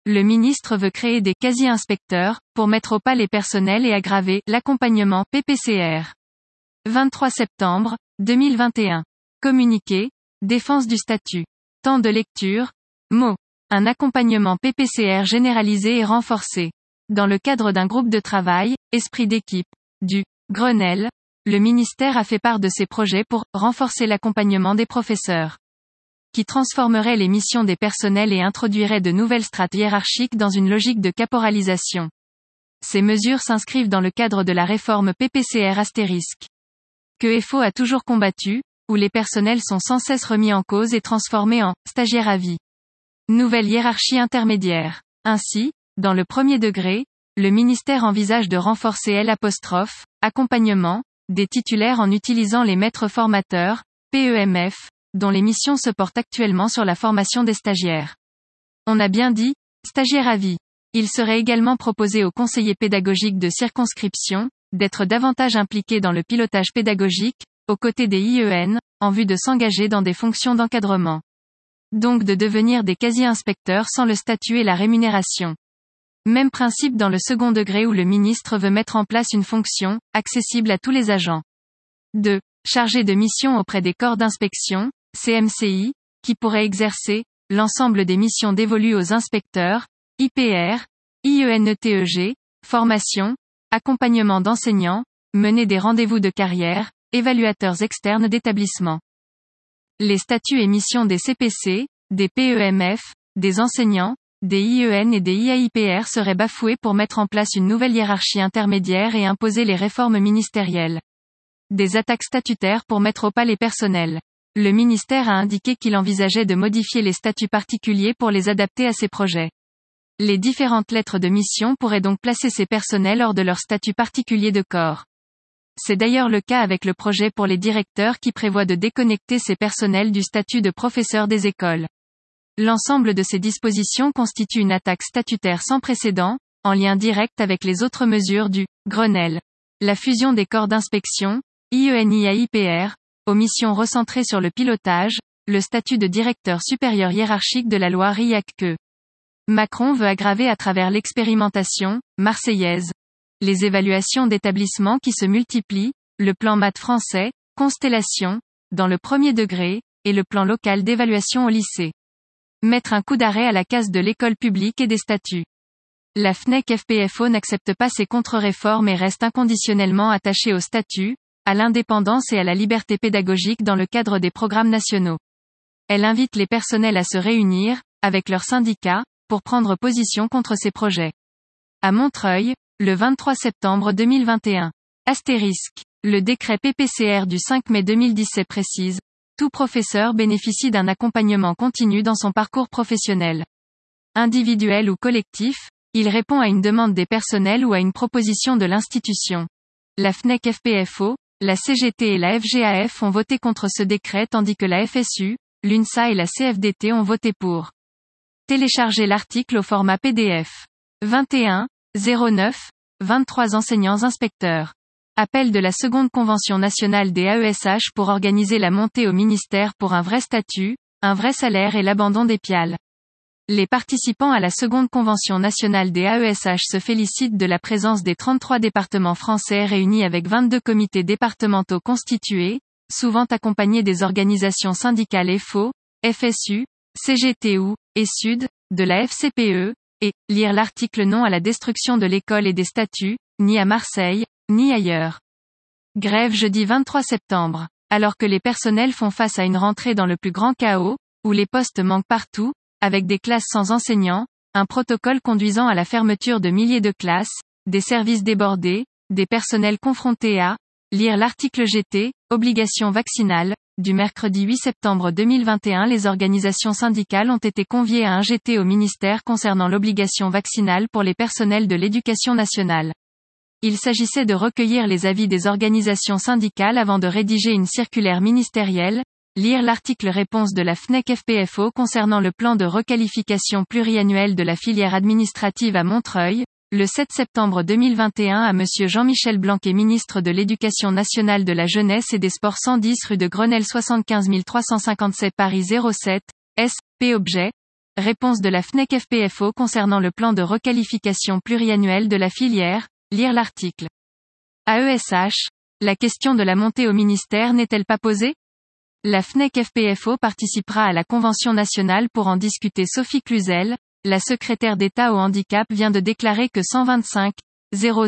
le ministre veut créer des quasi-inspecteurs, pour mettre au pas les personnels et aggraver l'accompagnement PPCR. 23 septembre 2021. Communiqué, défense du statut. Temps de lecture, mots. Un accompagnement PPCR généralisé et renforcé. Dans le cadre d'un groupe de travail, esprit d'équipe, du Grenelle, le ministère a fait part de ses projets pour renforcer l'accompagnement des professeurs, qui transformerait les missions des personnels et introduirait de nouvelles strates hiérarchiques dans une logique de caporalisation. Ces mesures s'inscrivent dans le cadre de la réforme PPCR astérisque, que FO a toujours combattu, où les personnels sont sans cesse remis en cause et transformés en stagiaires à vie. Nouvelle hiérarchie intermédiaire. Ainsi, dans le premier degré, le ministère envisage de renforcer accompagnement, des titulaires en utilisant les maîtres formateurs, PEMF, dont les missions se portent actuellement sur la formation des stagiaires. On a bien dit, stagiaires à vie. Il serait également proposé aux conseillers pédagogiques de circonscription, d'être davantage impliqués dans le pilotage pédagogique, aux côtés des IEN, en vue de s'engager dans des fonctions d'encadrement. Donc de devenir des quasi-inspecteurs sans le statut et la rémunération. Même principe dans le second degré où le ministre veut mettre en place une fonction, accessible à tous les agents. 2. Chargé de mission auprès des corps d'inspection, CMCI, qui pourraient exercer l'ensemble des missions dévolues aux inspecteurs, IPR, IENETEG, formation, accompagnement d'enseignants, mener des rendez-vous de carrière, évaluateurs externes d'établissement. Les statuts et missions des CPC, des PEMF, des enseignants, des IEN et des IAIPR seraient bafoués pour mettre en place une nouvelle hiérarchie intermédiaire et imposer les réformes ministérielles. Des attaques statutaires pour mettre au pas les personnels. Le ministère a indiqué qu'il envisageait de modifier les statuts particuliers pour les adapter à ses projets. Les différentes lettres de mission pourraient donc placer ces personnels hors de leur statut particulier de corps. C'est d'ailleurs le cas avec le projet pour les directeurs qui prévoit de déconnecter ces personnels du statut de professeur des écoles. L'ensemble de ces dispositions constitue une attaque statutaire sans précédent, en lien direct avec les autres mesures du Grenelle. La fusion des corps d'inspection, IEN-IAIPR, aux missions recentrées sur le pilotage, le statut de directeur supérieur hiérarchique de la loi RIAC que Macron veut aggraver à travers l'expérimentation marseillaise. Les évaluations d'établissements qui se multiplient, le plan maths français, Constellation, dans le premier degré, et le plan local d'évaluation au lycée. Mettre un coup d'arrêt à la casse de l'école publique et des statuts. La FNEC-FPFO n'accepte pas ces contre-réformes et reste inconditionnellement attachée au statut, à l'indépendance et à la liberté pédagogique dans le cadre des programmes nationaux. Elle invite les personnels à se réunir, avec leurs syndicats, pour prendre position contre ces projets. À Montreuil, le 23 septembre 2021. Astérisque. Le décret PPCR du 5 mai 2017 précise, tout professeur bénéficie d'un accompagnement continu dans son parcours professionnel. Individuel ou collectif, il répond à une demande des personnels ou à une proposition de l'institution. La FNEC-FPFO, la CGT et la FGAF ont voté contre ce décret tandis que la FSU, l'UNSA et la CFDT ont voté pour. Téléchargez l'article au format PDF. 21, 09, 23 enseignants inspecteurs. Appel de la seconde convention nationale des AESH pour organiser la montée au ministère pour un vrai statut, un vrai salaire et l'abandon des piales. Les participants à la seconde convention nationale des AESH se félicitent de la présence des 33 départements français réunis avec 22 comités départementaux constitués, souvent accompagnés des organisations syndicales FO, FSU, CGTU, et Sud, de la FCPE, et lire l'article non à la destruction de l'école et des statuts, ni à Marseille, ni ailleurs. Grève jeudi 23 septembre. Alors que les personnels font face à une rentrée dans le plus grand chaos, où les postes manquent partout, avec des classes sans enseignants, un protocole conduisant à la fermeture de milliers de classes, des services débordés, des personnels confrontés à lire l'article GT, obligation vaccinale, du mercredi 8 septembre 2021. Les organisations syndicales ont été conviées à un GT au ministère concernant l'obligation vaccinale pour les personnels de l'éducation nationale. Il s'agissait de recueillir les avis des organisations syndicales avant de rédiger une circulaire ministérielle, lire l'article réponse de la FNEC-FPFO concernant le plan de requalification pluriannuel de la filière administrative à Montreuil, le 7 septembre 2021 à Monsieur Jean-Michel Blanquer, ministre de l'Éducation nationale, de la jeunesse et des sports, 110 rue de Grenelle 75 357 Paris 07, S, P. Objet. réponse de la FNEC FPFO concernant le plan de requalification pluriannuel de la filière, lire l'article. AESH, la question de la montée au ministère n'est-elle pas posée? La FNEC FPFO participera à la Convention nationale pour en discuter. Sophie Cluzel, la secrétaire d'État au handicap, vient de déclarer que 125 000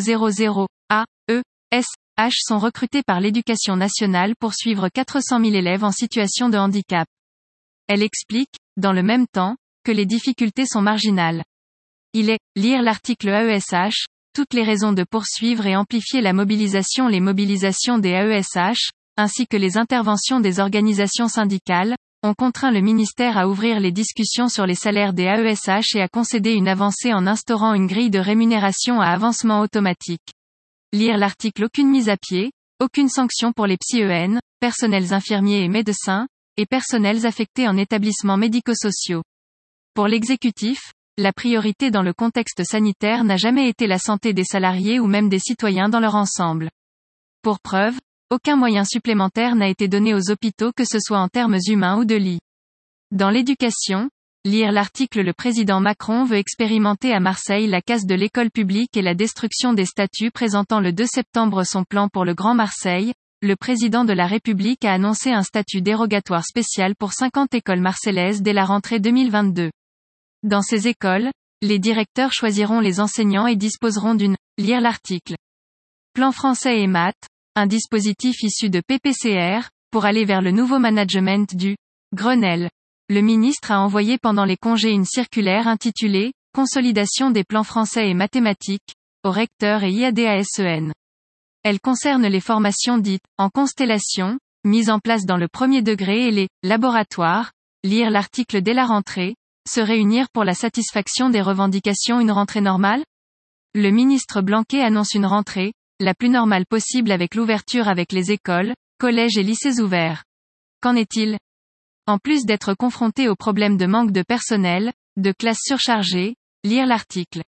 AESH sont recrutés par l'Éducation nationale pour suivre 400 000 élèves en situation de handicap. Elle explique, dans le même temps, que les difficultés sont marginales. Il est, lire l'article AESH, toutes les raisons de poursuivre et amplifier la mobilisation. Les mobilisations des AESH, ainsi que les interventions des organisations syndicales, ont contraint le ministère à ouvrir les discussions sur les salaires des AESH et à concéder une avancée en instaurant une grille de rémunération à avancement automatique. Lire l'article. Aucune mise à pied, aucune sanction pour les psy-EN, personnels infirmiers et médecins, et personnels affectés en établissements médico-sociaux. Pour l'exécutif, la priorité dans le contexte sanitaire n'a jamais été la santé des salariés ou même des citoyens dans leur ensemble. Pour preuve, aucun moyen supplémentaire n'a été donné aux hôpitaux, que ce soit en termes humains ou de lits. Dans l'éducation, lire l'article. Le président Macron veut expérimenter à Marseille la casse de l'école publique et la destruction des statuts. Présentant le 2 septembre son plan pour le Grand Marseille, le président de la République a annoncé un statut dérogatoire spécial pour 50 écoles marseillaises dès la rentrée 2022. Dans ces écoles, les directeurs choisiront les enseignants et disposeront d'une, lire l'article. Plan français et maths, un dispositif issu de PPCR, pour aller vers le nouveau management du Grenelle. Le ministre a envoyé pendant les congés une circulaire intitulée « Consolidation des plans français et mathématiques » aux recteurs et IADASEN. Elle concerne les formations dites « en constellation », mises en place dans le premier degré, et les « laboratoires », lire l'article. Dès la rentrée, se réunir pour la satisfaction des revendications. Une rentrée normale? Le ministre Blanquer annonce une rentrée, la plus normale possible, avec l'ouverture avec les écoles, collèges et lycées ouverts. Qu'en est-il? En plus d'être confronté au problème de manque de personnel, de classes surchargées, lire l'article.